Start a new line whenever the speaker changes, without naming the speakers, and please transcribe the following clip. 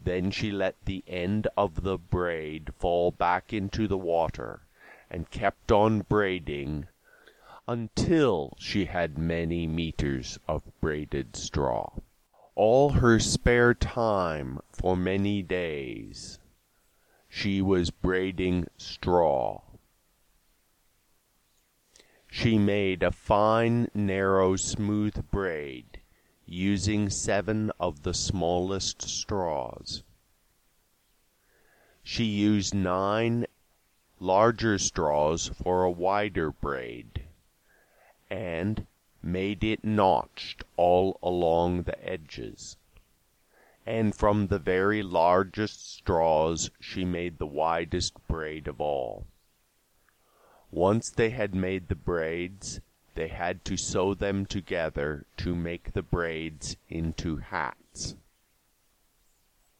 Then she let the end of the braid fall back into the water, and kept on braiding until she had many meters of braided straw. All her spare time for many days she was braiding straw. She made a fine, narrow, smooth braid, using 7 of the smallest straws. She used 9 larger straws for a wider braid, and made it notched all along the edges. And from the very largest straws she made the widest braid of all. Once they had made the braids, they had to sew them together to make the braids into hats.